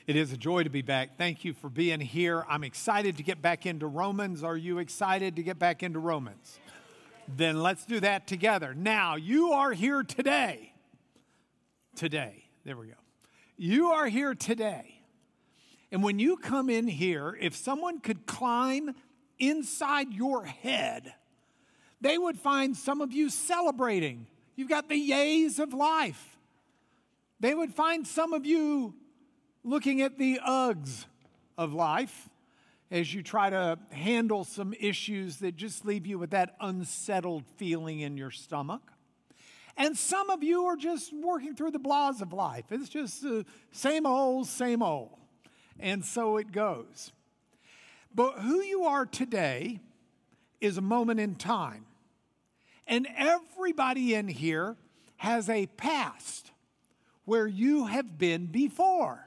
It is a joy to be back. Thank you for being here. I'm excited to get back into Romans. Are you excited to get back into Romans? Then let's do that together. Now, you are here today. There we go. You are here today. And when you come in here, if someone could climb inside your head, they would find some of you celebrating. You've got the yays of life. They would find some of you looking at the ughs of life as you try to handle some issues that just leave you with that unsettled feeling in your stomach. And some of you are just working through the blahs of life. It's just same old, same old. And so it goes. But who you are today is a moment in time. And everybody in here has a past where you have been before.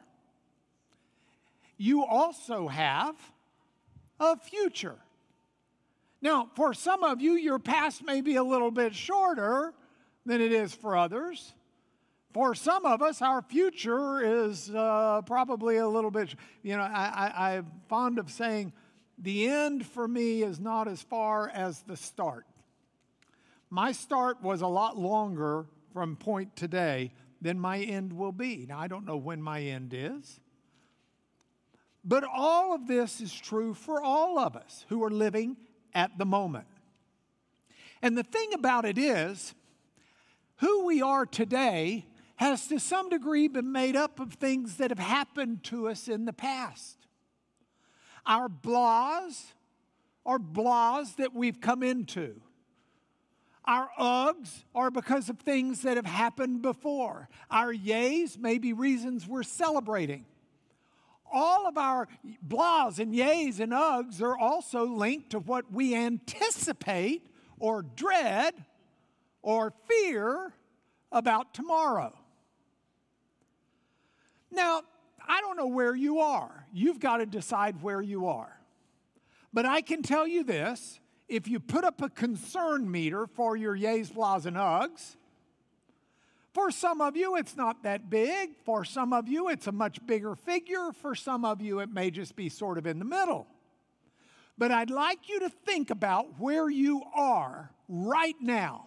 You also have a future. Now, for some of you, your past may be a little bit shorter than it is for others. For some of us, our future is probably a little bit, I'm fond of saying the end for me is not as far as the start. My start was a lot longer from point today than my end will be. Now, I don't know when my end is. But all of this is true for all of us who are living at the moment. And the thing about it is, who we are today has to some degree been made up of things that have happened to us in the past. Our blahs are blahs that we've come into. Our ughs are because of things that have happened before. Our yays may be reasons we're celebrating. All of our blahs and yays and ughs are also linked to what we anticipate or dread or fear about tomorrow. Now, I don't know where you are. You've got to decide where you are. But I can tell you this, if you put up a concern meter for your yays, blahs, and ughs, for some of you, it's not that big. For some of you, it's a much bigger figure. For some of you, it may just be sort of in the middle. But I'd like you to think about where you are right now,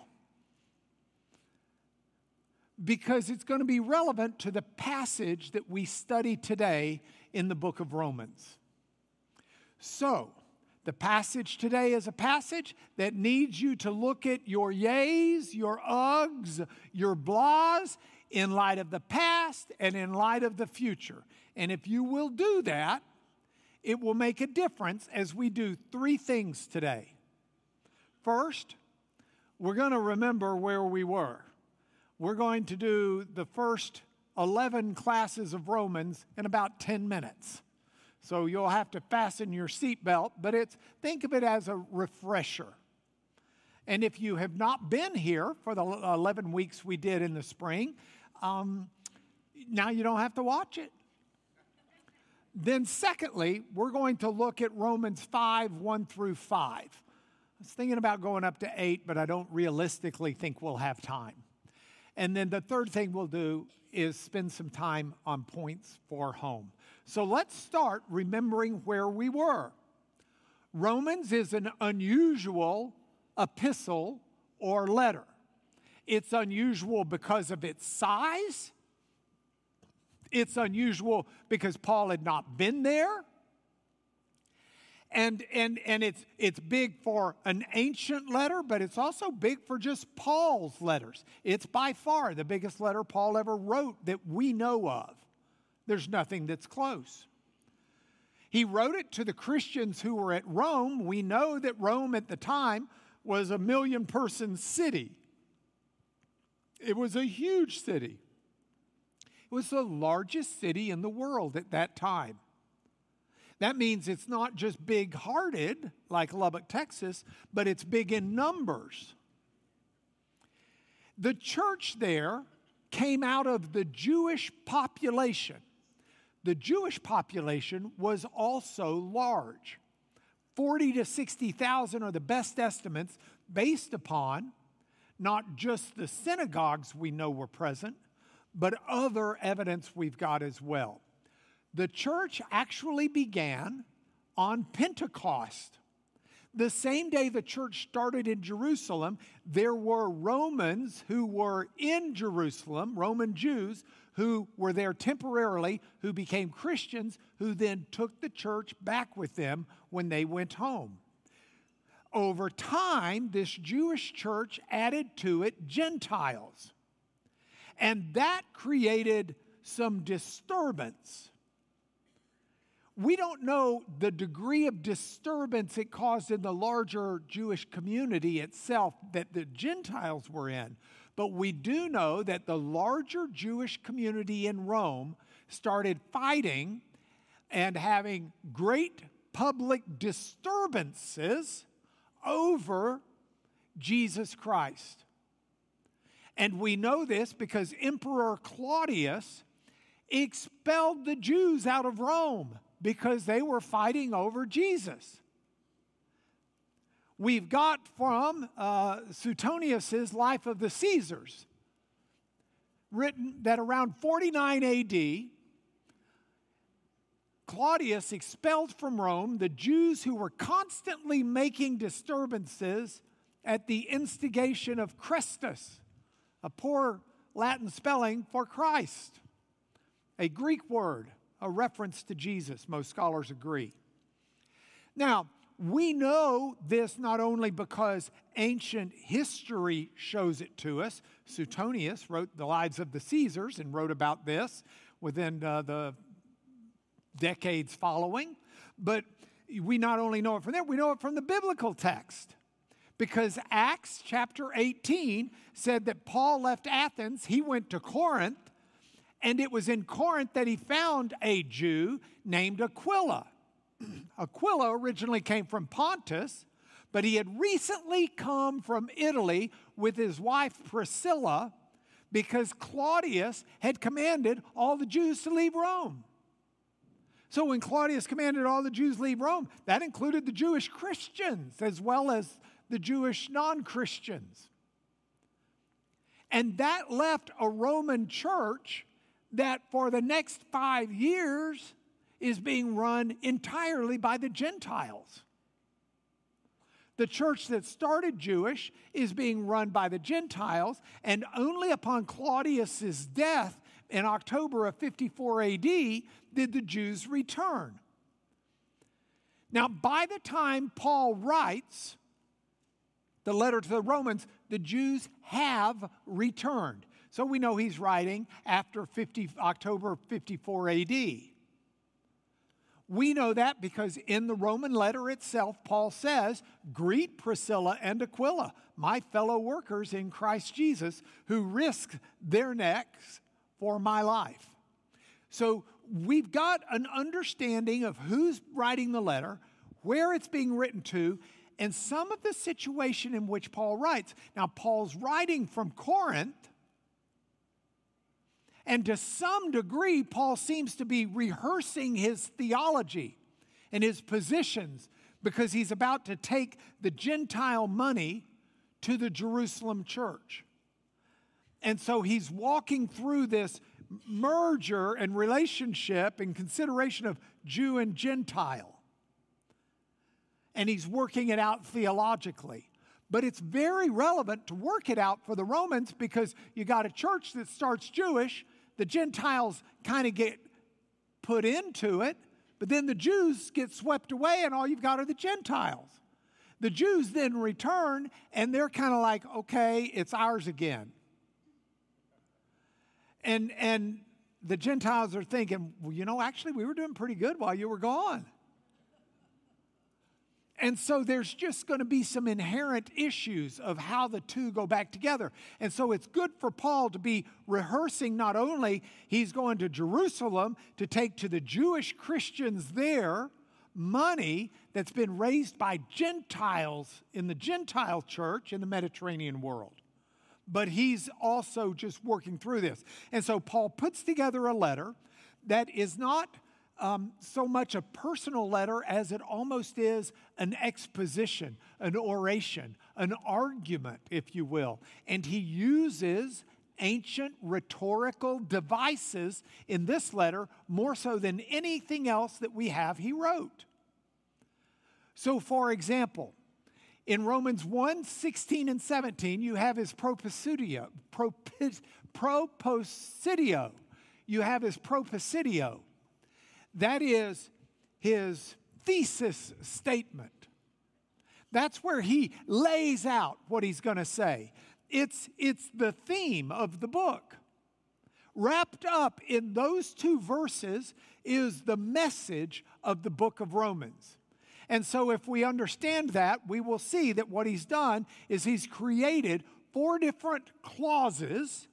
because it's going to be relevant to the passage that we study today in the book of Romans. So, the passage today is a passage that needs you to look at your yays, your ughs, your blahs in light of the past and in light of the future. And if you will do that, it will make a difference as we do three things today. First, we're going to remember where we were. We're going to do the first 11 classes of Romans in about 10 minutes. So you'll have to fasten your seatbelt, but think of it as a refresher. And if you have not been here for the 11 weeks we did in the spring, now you don't have to watch it. Then secondly, we're going to look at Romans 5, 1 through 5. I was thinking about going up to 8, but I don't realistically think we'll have time. And then the third thing we'll do is spend some time on points for home. So let's start remembering where we were. Romans is an unusual epistle or letter. It's unusual because of its size. It's unusual because Paul had not been there. And it's big for an ancient letter, but it's also big for just Paul's letters. It's by far the biggest letter Paul ever wrote that we know of. There's nothing that's close. He wrote it to the Christians who were at Rome. We know that Rome at the time was a 1 million person city. It was a huge city. It was the largest city in the world at that time. That means it's not just big-hearted like Lubbock, Texas, but it's big in numbers. The church there came out of the Jewish population. The Jewish population was also large. 40 to 60,000 are the best estimates based upon not just the synagogues we know were present, but other evidence we've got as well. The church actually began on Pentecost. The same day the church started in Jerusalem, there were Romans who were in Jerusalem, Roman Jews, who were there temporarily, who became Christians, who then took the church back with them when they went home. Over time, this Jewish church added to it Gentiles. And that created some disturbance. We don't know the degree of disturbance it caused in the larger Jewish community itself that the Gentiles were in. But we do know that the larger Jewish community in Rome started fighting and having great public disturbances over Jesus Christ. And we know this because Emperor Claudius expelled the Jews out of Rome because they were fighting over Jesus. We've got from Suetonius' Life of the Caesars, written that around 49 AD, Claudius expelled from Rome the Jews who were constantly making disturbances at the instigation of Christus, a poor Latin spelling for Christ, a Greek word, a reference to Jesus, most scholars agree. Now, we know this not only because ancient history shows it to us. Suetonius wrote the Lives of the Caesars and wrote about this within the decades following. But we not only know it from there, we know it from the biblical text. Because Acts chapter 18 said that Paul left Athens, he went to Corinth, and it was in Corinth that he found a Jew named Aquila. Aquila originally came from Pontus, but he had recently come from Italy with his wife Priscilla because Claudius had commanded all the Jews to leave Rome. So when Claudius commanded all the Jews leave Rome, that included the Jewish Christians as well as the Jewish non-Christians. And that left a Roman church that for the next 5 years is being run entirely by the Gentiles. The church that started Jewish is being run by the Gentiles, and only upon Claudius's death in October of 54 AD did the Jews return. Now, by the time Paul writes the letter to the Romans, the Jews have returned. So we know he's writing after October 54 AD. We know that because in the Roman letter itself, Paul says, "Greet Priscilla and Aquila, my fellow workers in Christ Jesus, who risked their necks for my life." So we've got an understanding of who's writing the letter, where it's being written to, and some of the situation in which Paul writes. Now, Paul's writing from Corinth, and to some degree, Paul seems to be rehearsing his theology and his positions because he's about to take the Gentile money to the Jerusalem church. And so he's walking through this merger and relationship and consideration of Jew and Gentile. And he's working it out theologically. But it's very relevant to work it out for the Romans because you got a church that starts Jewish, the Gentiles kind of get put into it, but then the Jews get swept away and all you've got are the Gentiles. The Jews then return and they're kind of like, okay, it's ours again. And the Gentiles are thinking, well, you know, actually we were doing pretty good while you were gone. And so there's just going to be some inherent issues of how the two go back together. And so it's good for Paul to be rehearsing not only he's going to Jerusalem to take to the Jewish Christians there money that's been raised by Gentiles in the Gentile church in the Mediterranean world. But he's also just working through this. And so Paul puts together a letter that is not so much a personal letter as it almost is an exposition, an oration, an argument, if you will. And he uses ancient rhetorical devices in this letter more so than anything else that we have he wrote. So, for example, in Romans 1, 16 and 17, you have his propositio. You have his propositio. That is his thesis statement. That's where he lays out what he's going to say. It's the theme of the book. Wrapped up in those two verses is the message of the book of Romans. And so if we understand that, we will see that what he's done is he's created 4 different clauses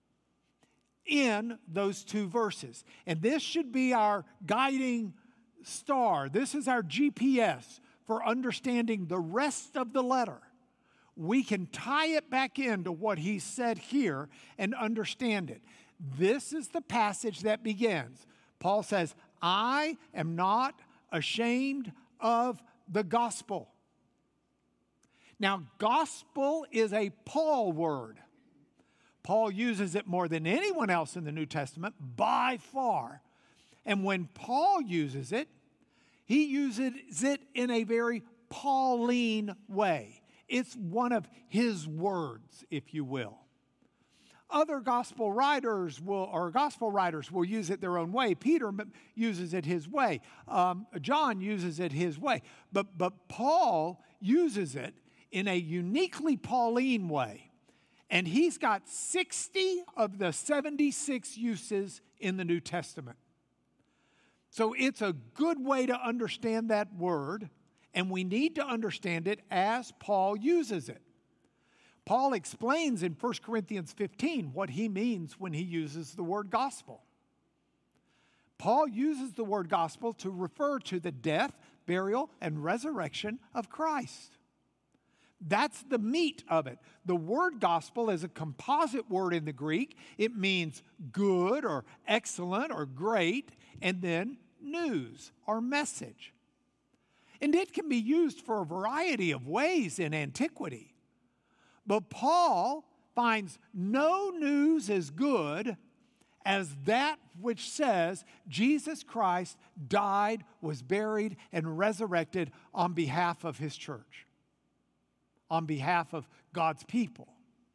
in those 2 verses. And this should be our guiding star. This is our GPS for understanding the rest of the letter. We can tie it back into what he said here and understand it. This is the passage that begins. Paul says, I am not ashamed of the gospel. Now, gospel is a Paul word. Paul uses it more than anyone else in the New Testament, by far. And when Paul uses it, he uses it in a very Pauline way. It's one of his words, if you will. Other gospel writers will use it their own way. Peter uses it his way. John uses it his way. But Paul uses it in a uniquely Pauline way. And he's got 60 of the 76 uses in the New Testament. So it's a good way to understand that word, and we need to understand it as Paul uses it. Paul explains in 1 Corinthians 15 what he means when he uses the word gospel. Paul uses the word gospel to refer to the death, burial, and resurrection of Christ. That's the meat of it. The word gospel is a composite word in the Greek. It means good or excellent or great, and then news or message. And it can be used for a variety of ways in antiquity. But Paul finds no news as good as that which says Jesus Christ died, was buried, and resurrected on behalf of his church, on behalf of God's people.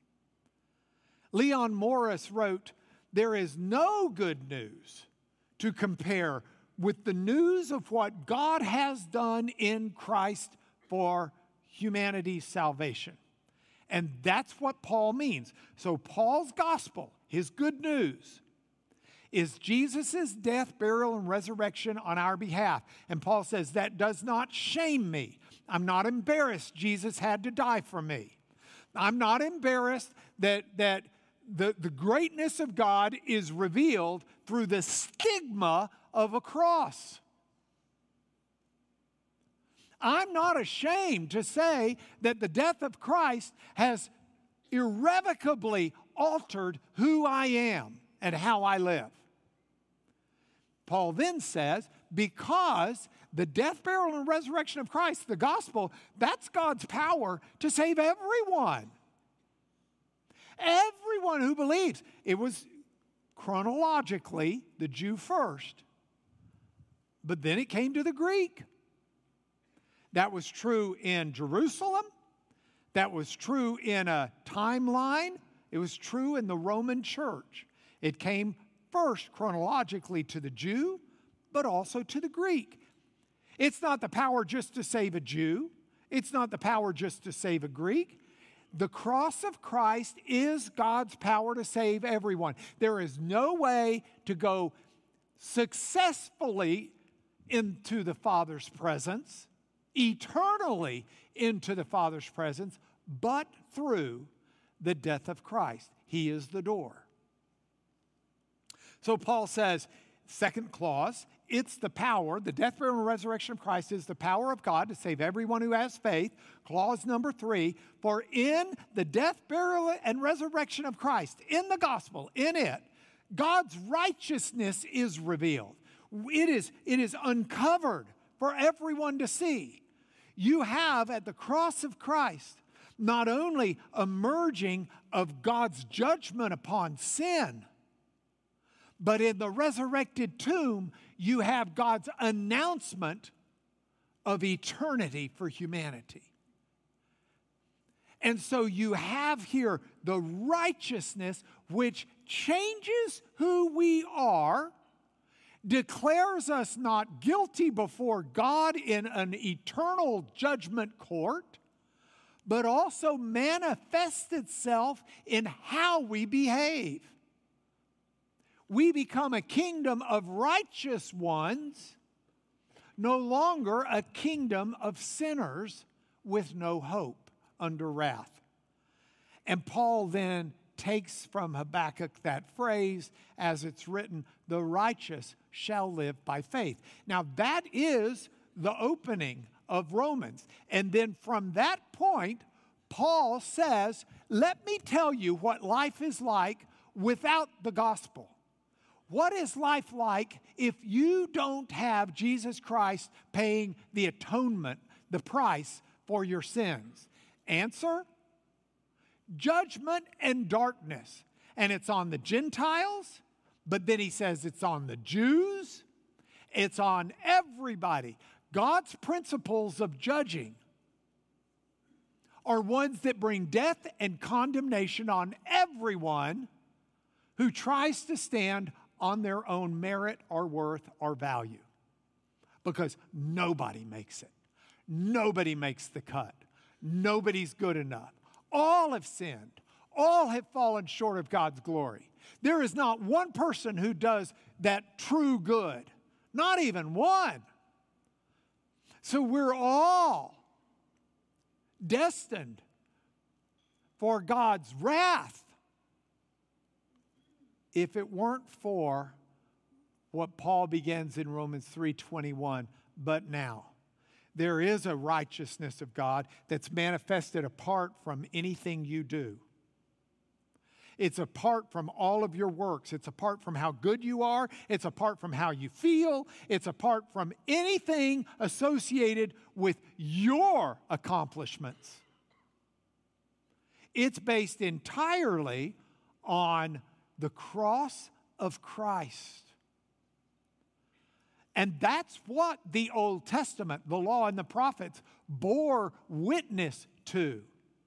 Leon Morris wrote, "There is no good news to compare with the news of what God has done in Christ for humanity's salvation." And that's what Paul means. So Paul's gospel, his good news, is Jesus' death, burial, and resurrection on our behalf. And Paul says, that does not shame me. I'm not embarrassed Jesus had to die for me. I'm not embarrassed that the greatness of God is revealed through the stigma of a cross. I'm not ashamed to say that the death of Christ has irrevocably altered who I am and how I live. Paul then says, because the death, burial, and resurrection of Christ, the gospel, that's God's power to save everyone. Everyone who believes. It was chronologically the Jew first, but then it came to the Greek. That was true in Jerusalem. That was true in a timeline. It was true in the Roman church. It came first chronologically to the Jew, but also to the Greek. It's not the power just to save a Jew. It's not the power just to save a Greek. The cross of Christ is God's power to save everyone. There is no way to go successfully into the Father's presence, eternally into the Father's presence, but through the death of Christ. He is the door. So Paul says, second clause, it's the power, the death, burial, and resurrection of Christ is the power of God to save everyone who has faith. Clause number 3, for in the death, burial, and resurrection of Christ, in the gospel, in it, God's righteousness is revealed. It is uncovered for everyone to see. You have at the cross of Christ not only emerging of God's judgment upon sin, but in the resurrected tomb, you have God's announcement of eternity for humanity. And so you have here the righteousness which changes who we are, declares us not guilty before God in an eternal judgment court, but also manifests itself in how we behave. We become a kingdom of righteous ones, no longer a kingdom of sinners with no hope under wrath. And Paul then takes from Habakkuk that phrase, as it's written, the righteous shall live by faith. Now that is the opening of Romans. And then from that point, Paul says, let me tell you what life is like without the gospel. What is life like if you don't have Jesus Christ paying the atonement, the price for your sins? Answer, judgment and darkness. And it's on the Gentiles, but then he says it's on the Jews. It's on everybody. God's principles of judging are ones that bring death and condemnation on everyone who tries to stand on their own merit or worth or value. Because nobody makes it. Nobody makes the cut. Nobody's good enough. All have sinned. All have fallen short of God's glory. There is not one person who does that true good. Not even one. So we're all destined for God's wrath if it weren't for what Paul begins in Romans 3:21, but now. There is a righteousness of God that's manifested apart from anything you do. It's apart from all of your works. It's apart from how good you are. It's apart from how you feel. It's apart from anything associated with your accomplishments. It's based entirely on the cross of Christ. And that's what the Old Testament, the law and the prophets, bore witness to.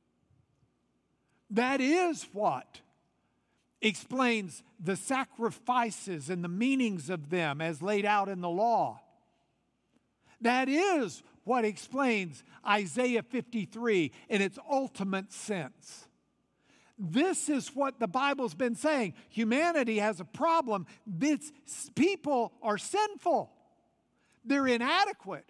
That is what explains the sacrifices and the meanings of them as laid out in the law. That is what explains Isaiah 53 in its ultimate sense. This is what the Bible's been saying. Humanity has a problem. Its people are sinful. They're inadequate.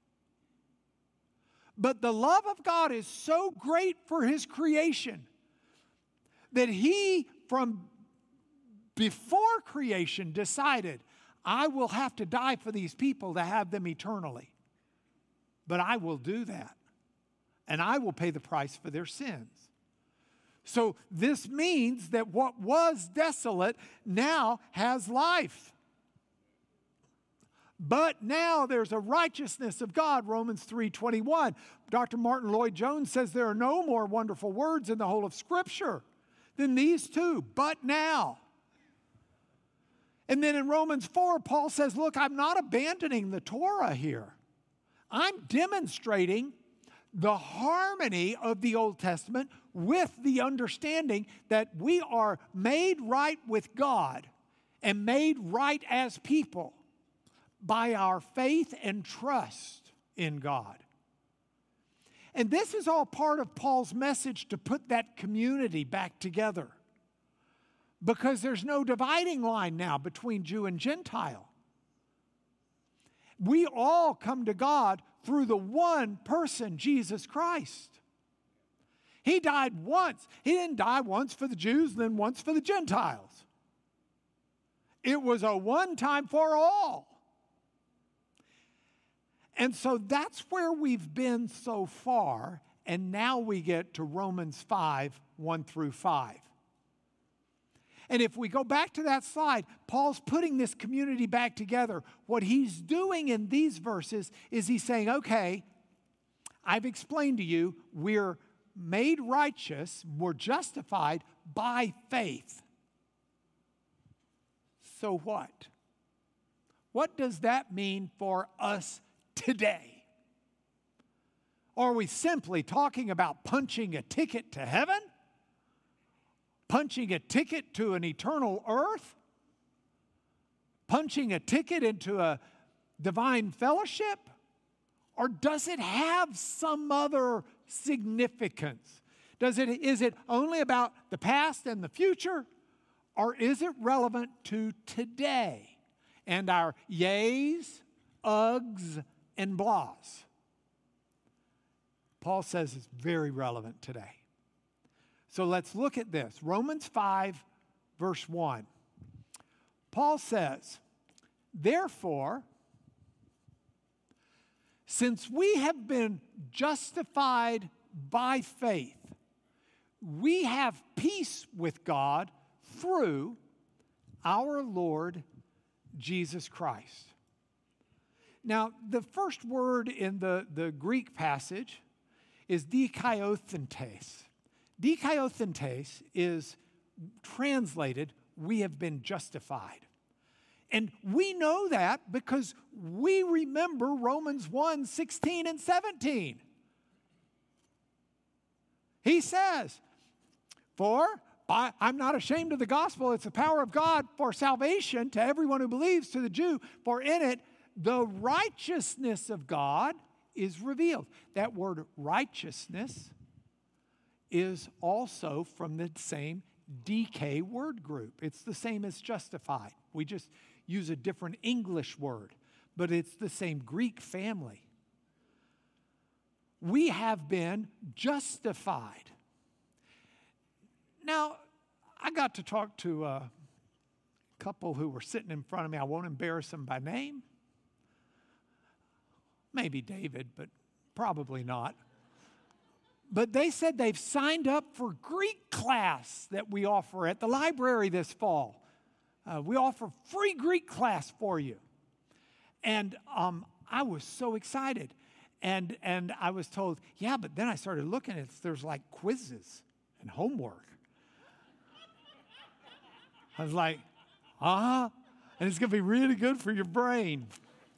But the love of God is so great for His creation that He, from before creation, decided, I will have to die for these people to have them eternally. But I will do that. And I will pay the price for their sins. So this means that what was desolate now has life. But now there's a righteousness of God, Romans 3:21. Dr. Martin Lloyd-Jones says there are no more wonderful words in the whole of Scripture than these two, but now. And then in Romans 4, Paul says, look, I'm not abandoning the Torah here. I'm demonstrating the harmony of the Old Testament with the understanding that we are made right with God and made right as people by our faith and trust in God. And this is all part of Paul's message to put that community back together. Because there's no dividing line now between Jew and Gentile. We all come to God through the one person, Jesus Christ. He died once. He didn't die once for the Jews, then once for the Gentiles. It was a one time for all. And so that's where we've been so far, and now we get to Romans 5, 1 through 5. And if we go back to that slide, Paul's putting this community back together. What he's doing in these verses is he's saying, okay, I've explained to you we're made righteous, were justified by faith. So what? What does that mean for us today? Are we simply talking about punching a ticket to heaven? Punching a ticket to an eternal earth? Punching a ticket into a divine fellowship? Or does it have some other significance? Is it only about the past and the future? Or is it relevant to today and our yays, ughs, and blahs? Paul says it's very relevant today. So let's look at this. Romans 5, verse 1. Paul says, therefore, since we have been justified by faith, we have peace with God through our Lord Jesus Christ. Now, the first word in the Greek passage is dikaiosyntes. Dikaiosyntes is translated, we have been justified. And we know that because we remember Romans 1, 16 and 17. He says, for I'm not ashamed of the gospel. It's the power of God for salvation to everyone who believes, to the Jew. For in it, the righteousness of God is revealed. That word righteousness is also from the same DK word group. It's the same as justified. We just use a different English word, but it's the same Greek family. We have been justified. Now, I got to talk to a couple who were sitting in front of me. I won't embarrass them by name. Maybe David, but probably not. But they said they've signed up for Greek class that we offer at the library this fall. We offer free Greek class for you. And I was so excited. And I was told, yeah, but then I started looking at there's like quizzes and homework. I was like, and it's going to be really good for your brain.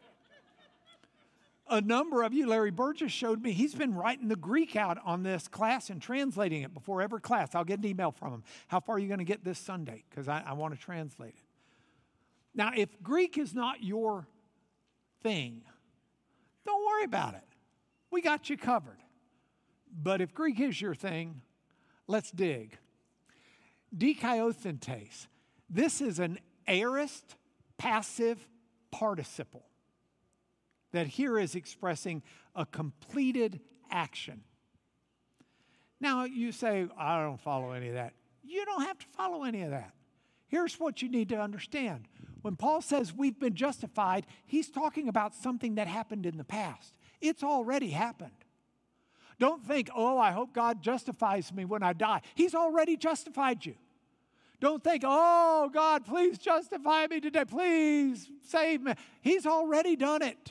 A number of you, Larry Burgess showed me, he's been writing the Greek out on this class and translating it before every class. I'll get an email from him. How far are you going to get this Sunday? Because I want to translate it. Now, if Greek is not your thing, don't worry about it. We got you covered. But if Greek is your thing, let's dig. Dikaiosyntes. This is an aorist passive participle that here is expressing a completed action. Now, you say, I don't follow any of that. You don't have to follow any of that. Here's what you need to understand. When Paul says we've been justified, he's talking about something that happened in the past. It's already happened. Don't think, I hope God justifies me when I die. He's already justified you. Don't think, God, please justify me today. Please save me. He's already done it.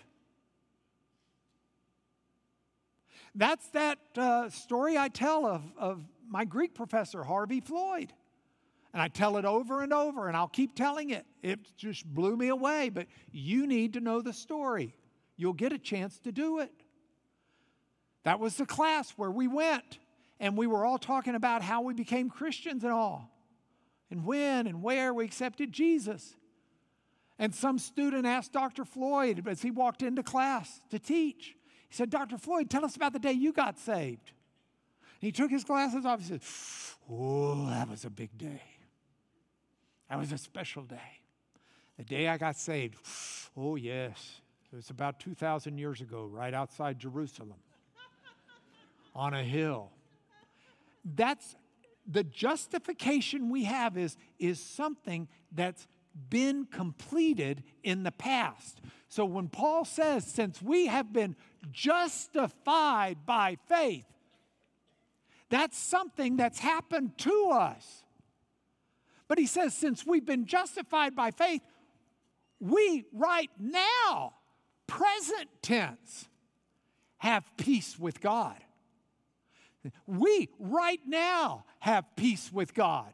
That's that story I tell of my Greek professor, Harvey Floyd. And I tell it over and over, and I'll keep telling it. It just blew me away, but you need to know the story. You'll get a chance to do it. That was the class where we went, and we were all talking about how we became Christians and all, and when and where we accepted Jesus. And some student asked Dr. Floyd as he walked into class to teach, he said, Dr. Floyd, tell us about the day you got saved. And he took his glasses off and said, that was a big day. That was a special day. The day I got saved, yes. It was about 2,000 years ago, right outside Jerusalem, on a hill. That's the justification we have is something that's been completed in the past. So when Paul says, since we have been justified by faith, that's something that's happened to us. But he says, since we've been justified by faith, we right now, present tense, have peace with God. We right now have peace with God.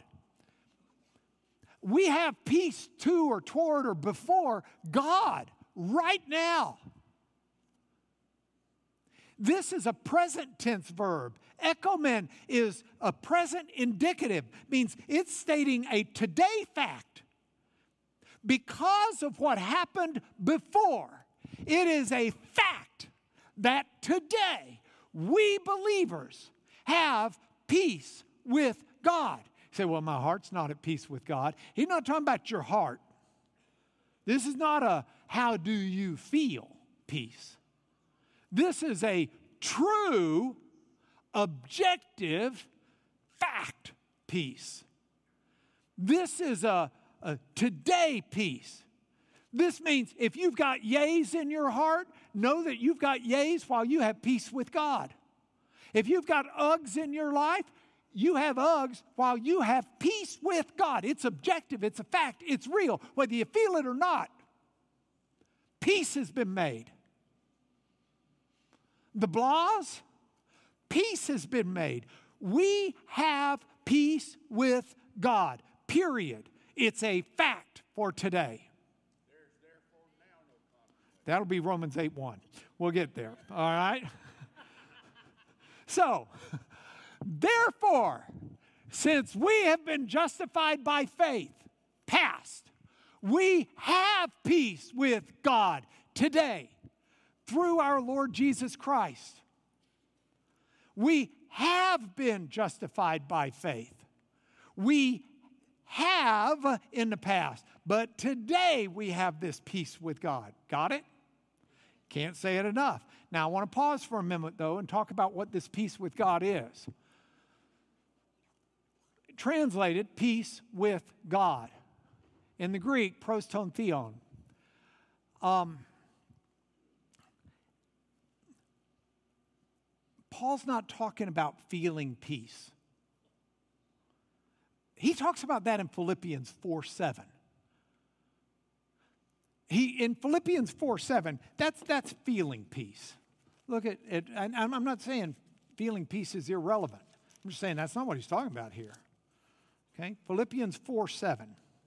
We have peace to or toward or before God right now. This is a present tense verb. Ekomen is a present indicative, means it's stating a today fact. Because of what happened before, it is a fact that today we believers have peace with God. You say, well, my heart's not at peace with God. He's not talking about your heart. This is not a how do you feel peace. This is a true, objective, fact peace. This is a today peace. This means if you've got yays in your heart, know that you've got yays while you have peace with God. If you've got ughs in your life, you have ughs while you have peace with God. It's objective, it's a fact, it's real, whether you feel it or not. Peace has been made. The blahs, peace has been made. We have peace with God, period. It's a fact for today. That'll be Romans 8:1. We'll get there, all right? So, therefore, since we have been justified by faith, past, we have peace with God today through our Lord Jesus Christ. We have been justified by faith. We have in the past, but today we have this peace with God. Got it? Can't say it enough. Now, I want to pause for a minute, though, and talk about what this peace with God is. Translated, peace with God. In the Greek, proston theon. Paul's not talking about feeling peace. He talks about that in Philippians 4:7. In Philippians 4:7, that's feeling peace. Look at it, and I'm not saying feeling peace is irrelevant. I'm just saying that's not what he's talking about here. Okay, Philippians 4:7.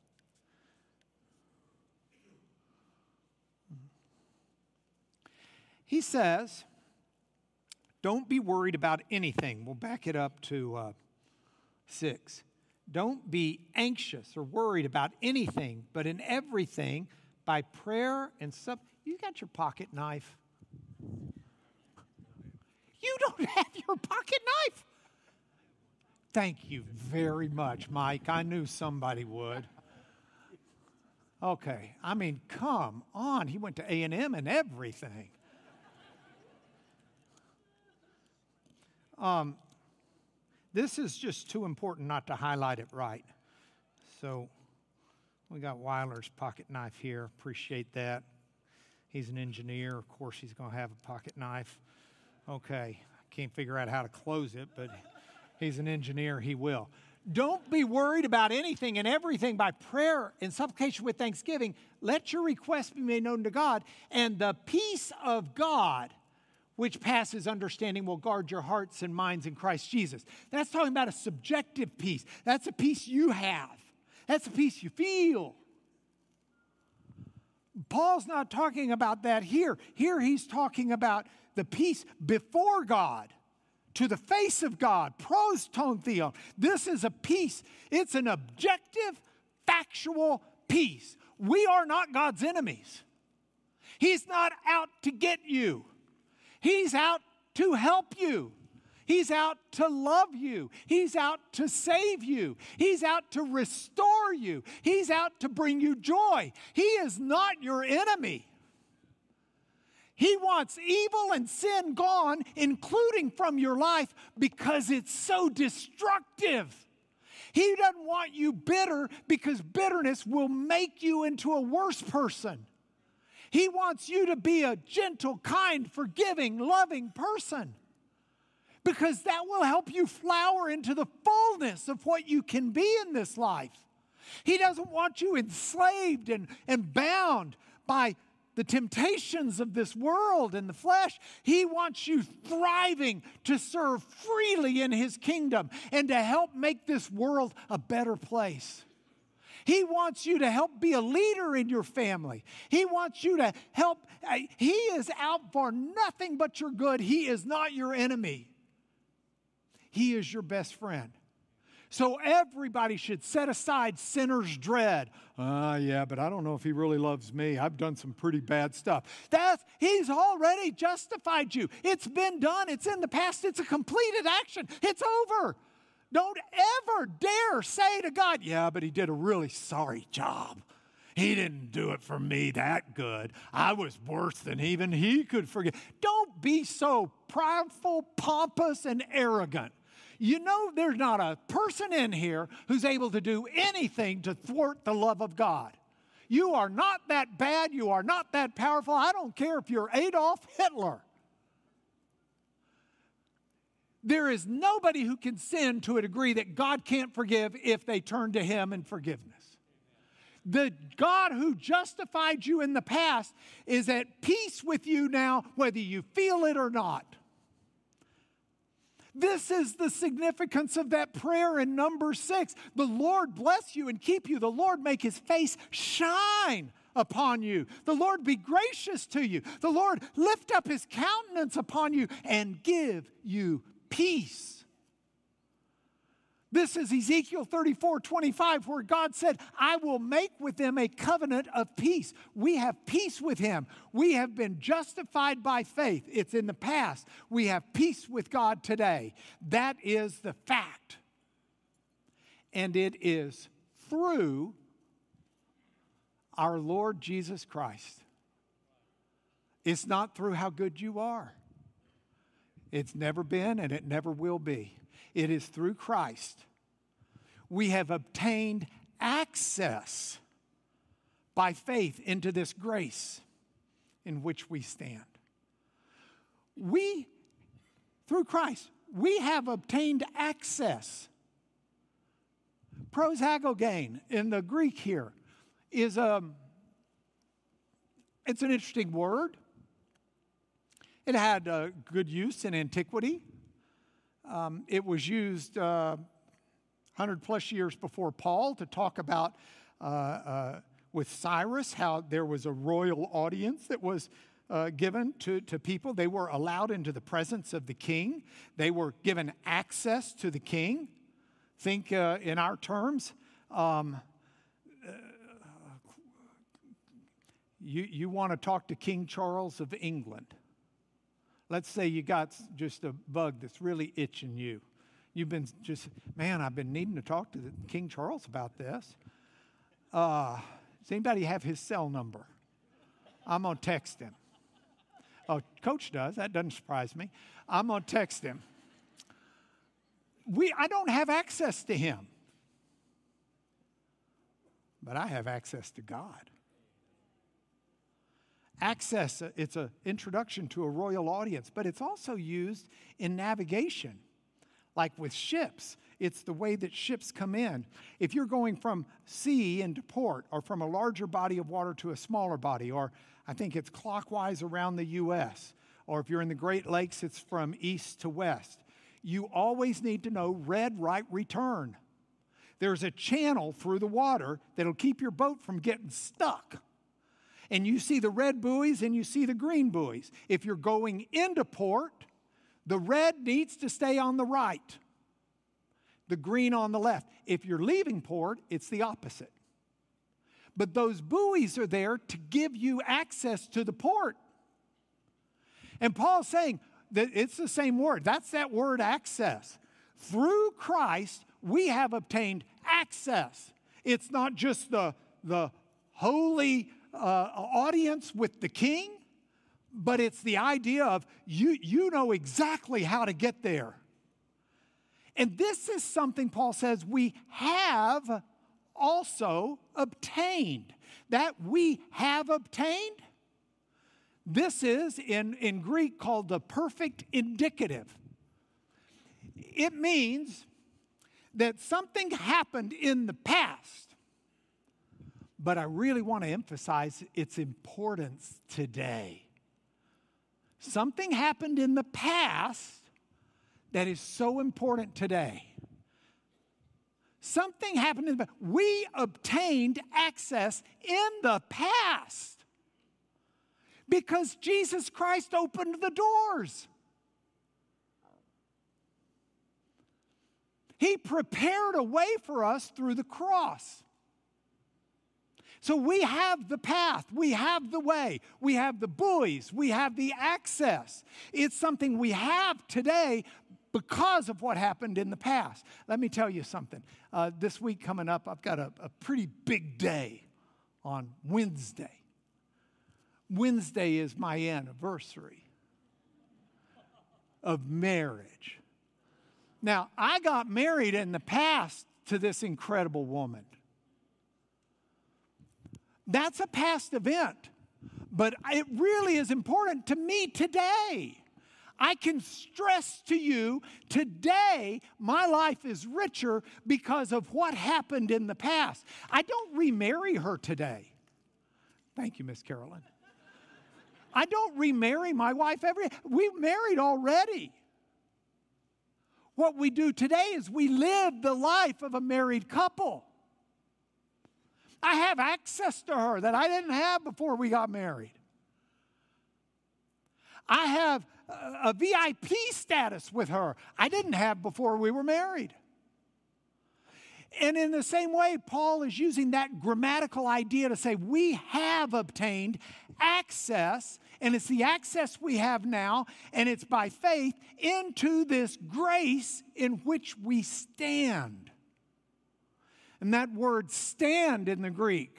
He says, don't be worried about anything. We'll back it up to 6. Don't be anxious or worried about anything, but in everything, by prayer and You got your pocket knife? You don't have your pocket knife? Thank you very much, Mike. I knew somebody would. Okay, I mean, come on. He went to A&M and everything. This is just too important not to highlight it right. So we got Weiler's pocket knife here. Appreciate that. He's an engineer. Of course, he's going to have a pocket knife. Okay, I can't figure out how to close it, but he's an engineer. He will. Don't be worried about anything and everything by prayer and supplication with thanksgiving. Let your requests be made known to God, and the peace of God, which passes understanding, will guard your hearts and minds in Christ Jesus. That's talking about a subjective peace. That's a peace you have. That's a peace you feel. Paul's not talking about that here. Here he's talking about the peace before God, to the face of God, proston theon. This is a peace. It's an objective, factual peace. We are not God's enemies. He's not out to get you. He's out to help you. He's out to love you. He's out to save you. He's out to restore you. He's out to bring you joy. He is not your enemy. He wants evil and sin gone, including from your life, because it's so destructive. He doesn't want you bitter because bitterness will make you into a worse person. He wants you to be a gentle, kind, forgiving, loving person, because that will help you flower into the fullness of what you can be in this life. He doesn't want you enslaved and bound by the temptations of this world and the flesh. He wants you thriving to serve freely in His kingdom and to help make this world a better place. He wants you to help be a leader in your family. He wants you to help. He is out for nothing but your good. He is not your enemy. He is your best friend. So everybody should set aside sinner's dread. Yeah, but I don't know if He really loves me. I've done some pretty bad stuff. He's already justified you. It's been done. It's in the past. It's a completed action. It's over. Don't ever dare say to God, yeah, but He did a really sorry job. He didn't do it for me that good. I was worse than even He could forgive. Don't be so prideful, pompous, and arrogant. You know there's not a person in here who's able to do anything to thwart the love of God. You are not that bad. You are not that powerful. I don't care if you're Adolf Hitler. There is nobody who can sin to a degree that God can't forgive if they turn to Him in forgiveness. The God who justified you in the past is at peace with you now, whether you feel it or not. This is the significance of that prayer in Numbers 6. The Lord bless you and keep you. The Lord make His face shine upon you. The Lord be gracious to you. The Lord lift up His countenance upon you and give you peace. This is Ezekiel 34:25, where God said, I will make with them a covenant of peace. We have peace with Him. We have been justified by faith. It's in the past. We have peace with God today. That is the fact. And it is through our Lord Jesus Christ. It's not through how good you are. It's never been and it never will be. It is through Christ. We have obtained access by faith into this grace in which we stand. Through Christ, we have obtained access. Prosagogain in the Greek here is it's an interesting word. It had good use in antiquity. It was used 100 plus years before Paul to talk about with Cyrus how there was a royal audience that was given to people. They were allowed into the presence of the king. They were given access to the king. Think in our terms. You want to talk to King Charles of England. Let's say you got just a bug that's really itching you. You've been I've been needing to talk to King Charles about this. Does anybody have his cell number? I'm going to text him. Oh, Coach does. That doesn't surprise me. I'm going to text him. I don't have access to him. But I have access to God. Access, it's an introduction to a royal audience, but it's also used in navigation. Like with ships, it's the way that ships come in. If you're going from sea into port, or from a larger body of water to a smaller body, or I think it's clockwise around the U.S., or if you're in the Great Lakes, it's from east to west, you always need to know red, right, return. There's a channel through the water that'll keep your boat from getting stuck. And you see the red buoys and you see the green buoys. If you're going into port, the red needs to stay on the right, the green on the left. If you're leaving port, it's the opposite. But those buoys are there to give you access to the port. And Paul's saying that it's the same word. That's that word access. Through Christ, we have obtained access. It's not just the holy audience with the king, but it's the idea of you know exactly how to get there. And this is something Paul says we have also obtained. That we have obtained, this is in Greek called the perfect indicative. It means that something happened in the past, but I really want to emphasize its importance today. Something happened in the past that is so important today. Something happened in the past. We obtained access in the past because Jesus Christ opened the doors. He prepared a way for us through the cross. So we have the path, we have the way, we have the buoys, we have the access. It's something we have today because of what happened in the past. Let me tell you something. This week coming up, I've got a pretty big day on Wednesday. Wednesday is my anniversary of marriage. Now, I got married in the past to this incredible woman. That's a past event, but it really is important to me today. I can stress to you today, my life is richer because of what happened in the past. I don't remarry her today. Thank you, Miss Carolyn. I don't remarry my wife we're married already. What we do today is we live the life of a married couple. I have access to her that I didn't have before we got married. I have a VIP status with her I didn't have before we were married. And in the same way, Paul is using that grammatical idea to say we have obtained access, and it's the access we have now, and it's by faith into this grace in which we stand. And that word stand in the Greek,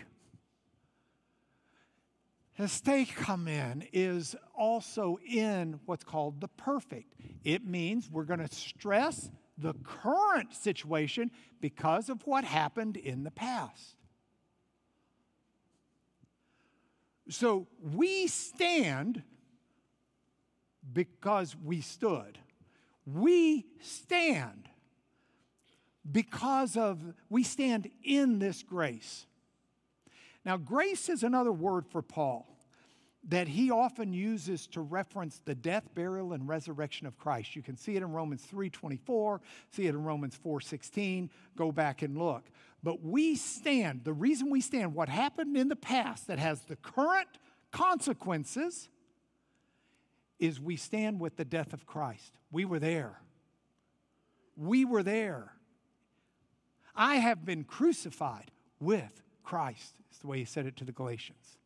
hesteikamen, is also in what's called the perfect. It means we're going to stress the current situation because of what happened in the past. So we stand because we stood. We stand because we stand in this grace. Now, grace is another word for Paul that he often uses to reference the death, burial, and resurrection of Christ. You can see it in Romans 3:24, see it in Romans 4:16. Go back and look. But we stand, the reason we stand, what happened in the past that has the current consequences, is we stand with the death of Christ. We were there. We were there. I have been crucified with Christ, is the way he said it to the Galatians.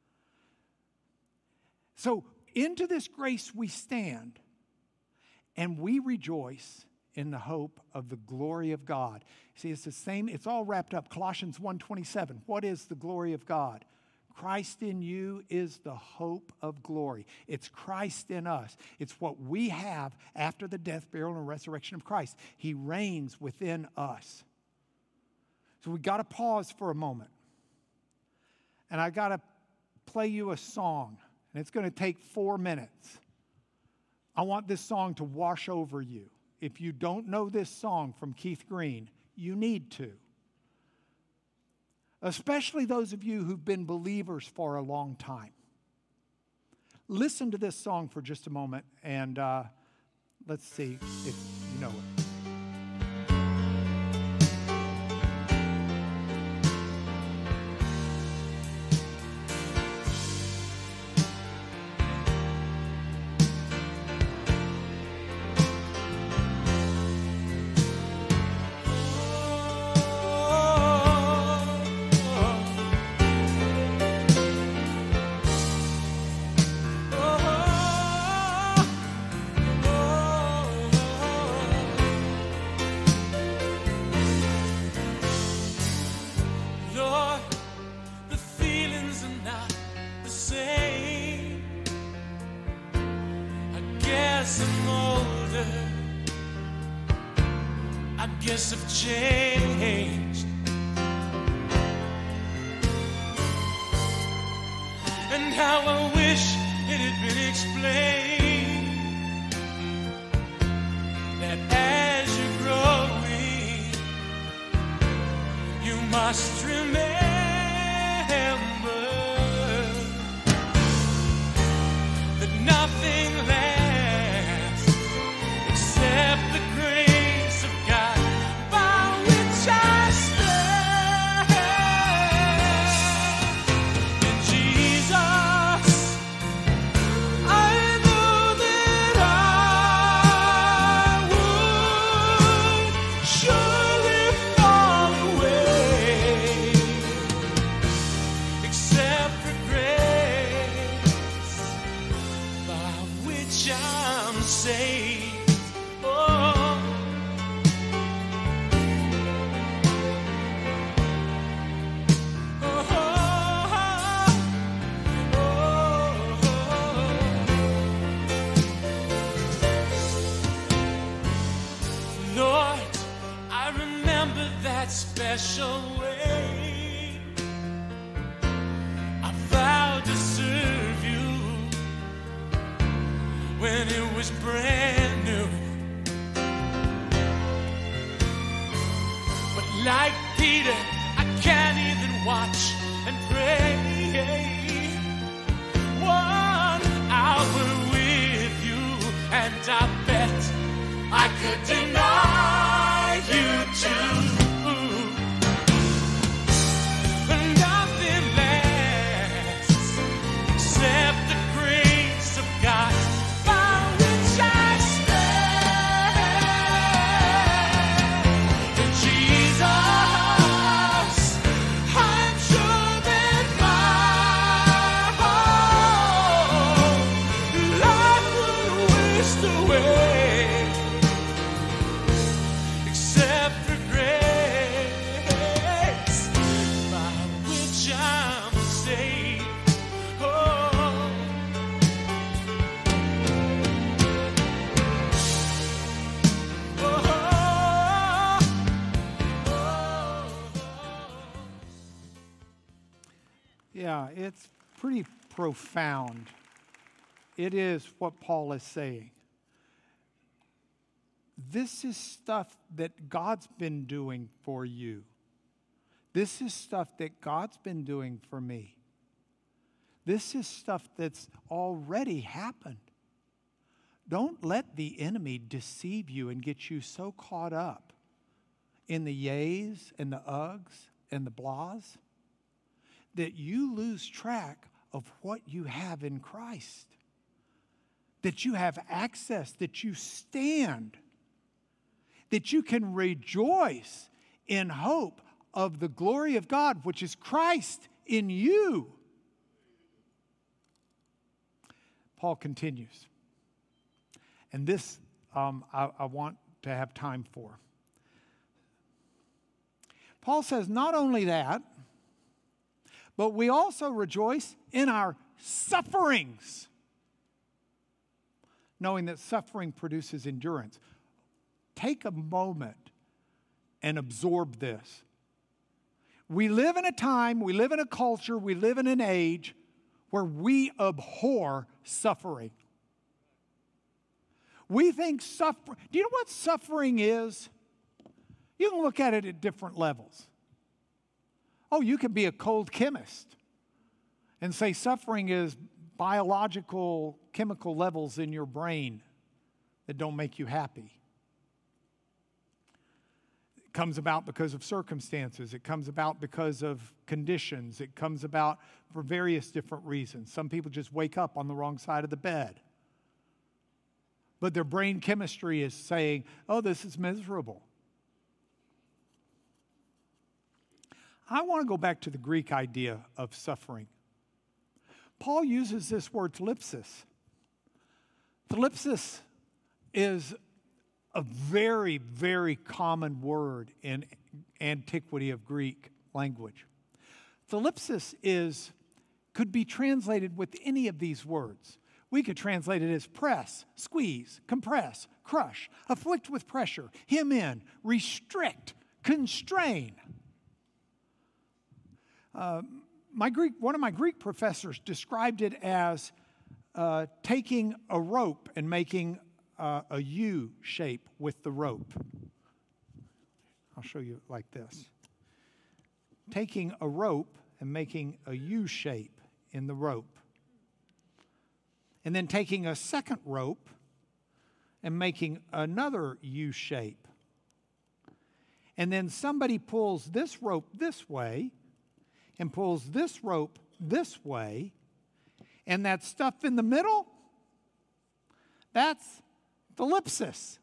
So into this grace we stand, and we rejoice in the hope of the glory of God. See, it's the same, it's all wrapped up. Colossians 1:27, what is the glory of God? Christ in you is the hope of glory. It's Christ in us. It's what we have after the death, burial, and resurrection of Christ. He reigns within us. So we got to pause for a moment. And I got to play you a song. And it's going to take 4 minutes. I want this song to wash over you. If you don't know this song from Keith Green, you need to. Especially those of you who've been believers for a long time. Listen to this song for just a moment, and let's see if you know it. Have changed, and how I wish it had been explained that as you're growing, you must remain saved. Oh, oh, oh, oh. Lord, I remember that special way I vowed to serve you when it was brand new. But like Peter, I can't even watch and pray 1 hour with you, and I bet I could deny you too. Nothing lasts except the grace of God, by which I stand. In Jesus, I'm sure that my whole life would waste away, except for grace, by which I'm saved. Oh, oh, oh. Yeah, it's pretty profound. It is what Paul is saying. This is stuff that God's been doing for you. This is stuff that God's been doing for me. This is stuff that's already happened. Don't let the enemy deceive you and get you so caught up in the yays and the ughs and the blahs that you lose track of what you have in Christ. That you have access, that you stand, that you can rejoice in hope of the glory of God, which is Christ in you. Paul continues. And this I want to have time for. Paul says, not only that, but we also rejoice in our sufferings, knowing that suffering produces endurance. Take a moment and absorb this. We live in a time, we live in a culture, we live in an age where we abhor suffering. We think suffering, do you know what suffering is? You can look at it at different levels. Oh, you can be a cold chemist and say suffering is biological, chemical levels in your brain that don't make you happy. It comes about because of circumstances. It comes about because of conditions. It comes about for various different reasons. Some people just wake up on the wrong side of the bed. But their brain chemistry is saying, oh, this is miserable. I want to go back to the Greek idea of suffering. Paul uses this word thlipsis. Thlipsis is a very, very common word in antiquity of Greek language. Thlipsis could be translated with any of these words. We could translate it as press, squeeze, compress, crush, afflict with pressure, hem in, restrict, constrain. One of my Greek professors described it as taking a rope and making a U shape with the rope. I'll show you like this. Taking a rope and making a U shape in the rope. And then taking a second rope and making another U shape. And then somebody pulls this rope this way and pulls this rope this way, and that stuff in the middle, that's thlipsis.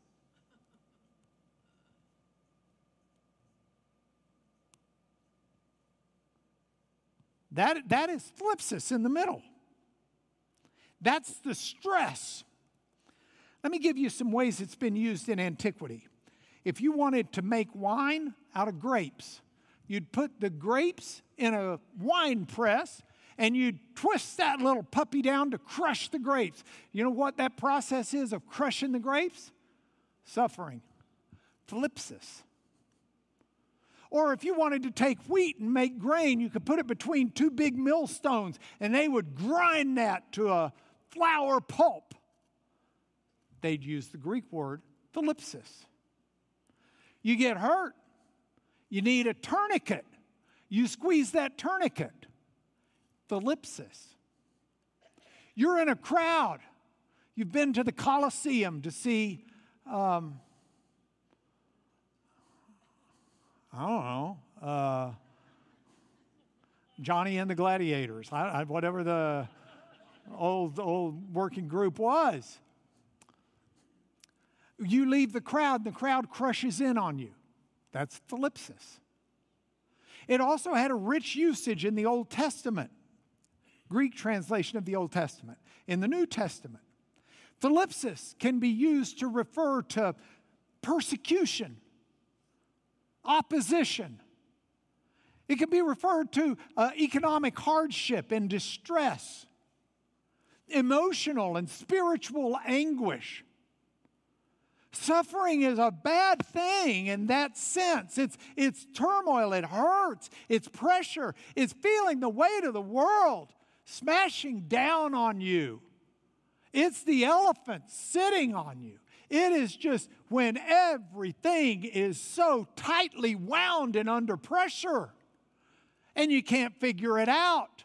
That is thlipsis in the middle. That's the stress. Let me give you some ways it's been used in antiquity. If you wanted to make wine out of grapes, you'd put the grapes in a wine press and you'd twist that little puppy down to crush the grapes. You know what that process is of crushing the grapes? Suffering. Thlipsis. Or if you wanted to take wheat and make grain, you could put it between two big millstones and they would grind that to a flour pulp. They'd use the Greek word thlipsis. You get hurt, you need a tourniquet. You squeeze that tourniquet. Thlipsis. You're in a crowd. You've been to the Colosseum to see, I don't know, Johnny and the Gladiators, whatever the old working group was. You leave the crowd, and the crowd crushes in on you. That's thlipsis. It also had a rich usage in the Old Testament, Greek translation of the Old Testament. In the New Testament, thlipsis can be used to refer to persecution, opposition. It can be referred to economic hardship and distress, emotional and spiritual anguish. Suffering is a bad thing in that sense. It's turmoil, it hurts, it's pressure, it's feeling the weight of the world smashing down on you. It's the elephant sitting on you. It is just when everything is so tightly wound and under pressure and you can't figure it out.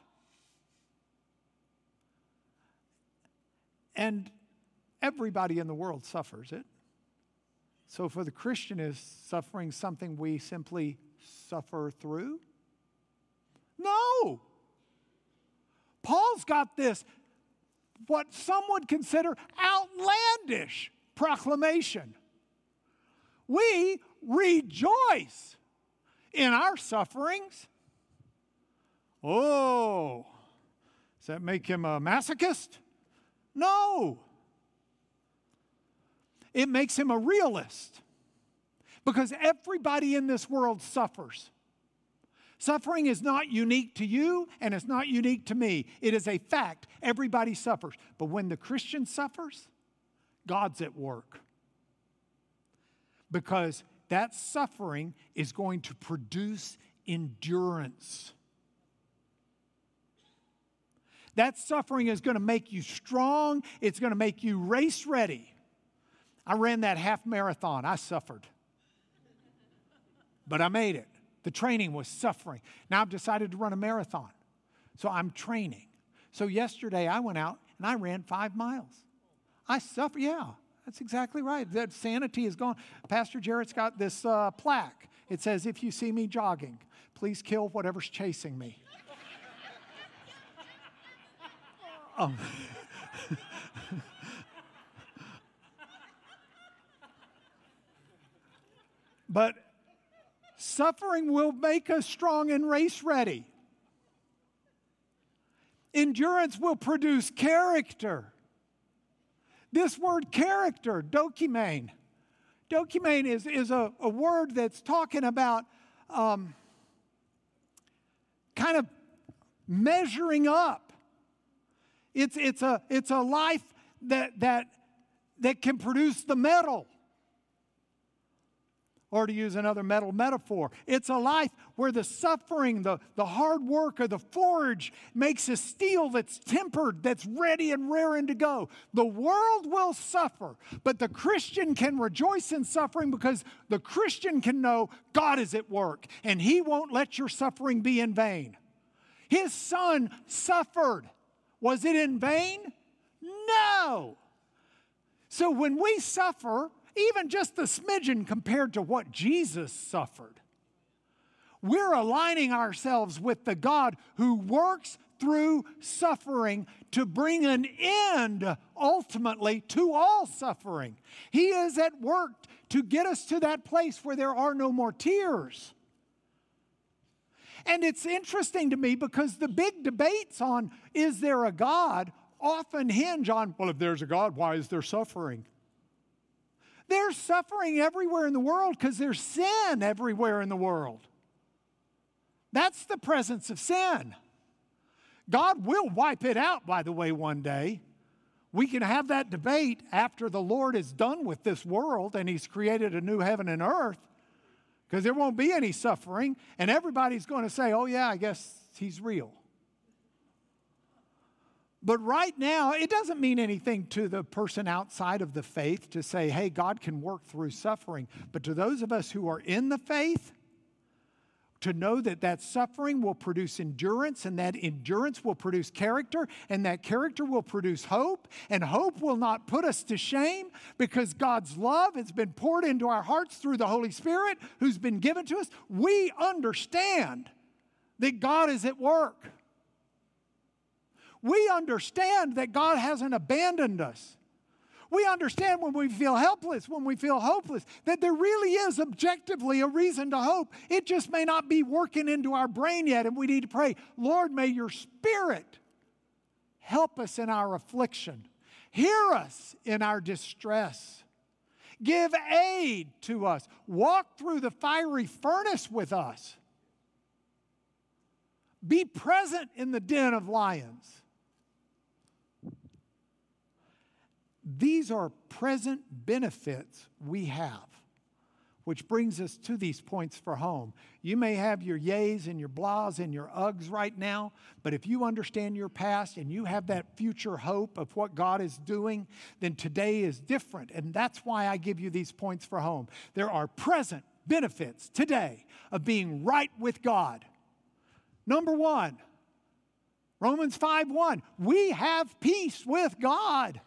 And everybody in the world suffers it. So for the Christian, is suffering something we simply suffer through? No. Paul's got this, what some would consider outlandish proclamation. We rejoice in our sufferings. Oh, does that make him a masochist? No. It makes him a realist because everybody in this world suffers. Suffering is not unique to you and it's not unique to me. It is a fact. Everybody suffers. But when the Christian suffers, God's at work. Because that suffering is going to produce endurance. That suffering is going to make you strong. It's going to make you race ready. I ran that half marathon. I suffered. But I made it. The training was suffering. Now I've decided to run a marathon. So I'm training. So yesterday I went out and I ran 5 miles. I suffer. Yeah, that's exactly right. That sanity is gone. Pastor Jarrett's got this plaque. It says, if you see me jogging, please kill whatever's chasing me. But suffering will make us strong and race ready. Endurance will produce character. This word character, dokimane. Dokimane is a word that's talking about kind of measuring up. It's a life that can produce the metal. Or to use another metal metaphor, it's a life where the suffering, the hard work of the forge makes a steel that's tempered, that's ready and raring to go. The world will suffer, but the Christian can rejoice in suffering because the Christian can know God is at work and He won't let your suffering be in vain. His Son suffered. Was it in vain? No. So when we suffer, even just a smidgen compared to what Jesus suffered, we're aligning ourselves with the God who works through suffering to bring an end ultimately to all suffering. He is at work to get us to that place where there are no more tears. And it's interesting to me because the big debates on is there a God often hinge on, well, if there's a God, why is there suffering? There's suffering everywhere in the world because there's sin everywhere in the world. That's the presence of sin. God will wipe it out, by the way, one day. We can have that debate after the Lord is done with this world and He's created a new heaven and earth, because there won't be any suffering, and everybody's going to say, oh yeah, I guess He's real. But right now, it doesn't mean anything to the person outside of the faith to say, hey, God can work through suffering. But to those of us who are in the faith, to know that that suffering will produce endurance, and that endurance will produce character, and that character will produce hope, and hope will not put us to shame because God's love has been poured into our hearts through the Holy Spirit who's been given to us. We understand that God is at work. We understand that God hasn't abandoned us. We understand when we feel helpless, when we feel hopeless, that there really is objectively a reason to hope. It just may not be working into our brain yet, and we need to pray, Lord, may your Spirit help us in our affliction. Hear us in our distress. Give aid to us. Walk through the fiery furnace with us. Be present in the den of lions. These are present benefits we have, which brings us to these points for home. You may have your yays and your blahs and your ughs right now, but if you understand your past and you have that future hope of what God is doing, then today is different. And that's why I give you these points for home. There are present benefits today of being right with God. Number one, Romans 5:1, we have peace with God.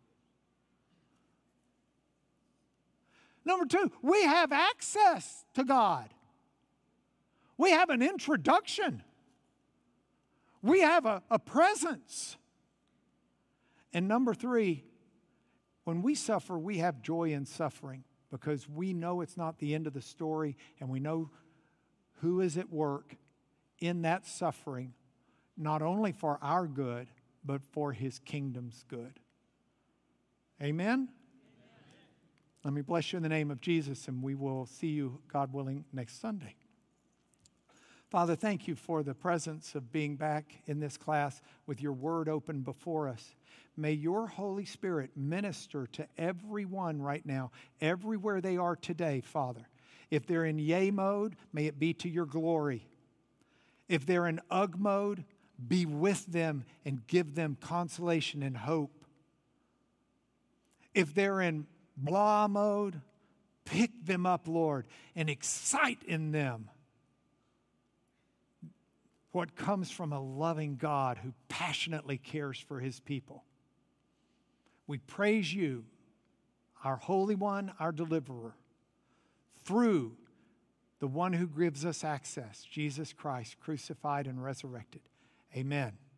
Number two, we have access to God. We have an introduction. We have a presence. And number three, when we suffer, we have joy in suffering because we know it's not the end of the story, and we know who is at work in that suffering, not only for our good, but for His kingdom's good. Amen? Let me bless you in the name of Jesus, and we will see you, God willing, next Sunday. Father, thank you for the presence of being back in this class with your word open before us. May your Holy Spirit minister to everyone right now, everywhere they are today, Father. If they're in yay mode, may it be to your glory. If they're in ugh mode, be with them and give them consolation and hope. If they're in blah mode, pick them up, Lord, and excite in them what comes from a loving God who passionately cares for His people. We praise you, our Holy One, our Deliverer, through the one who gives us access, Jesus Christ, crucified and resurrected. Amen.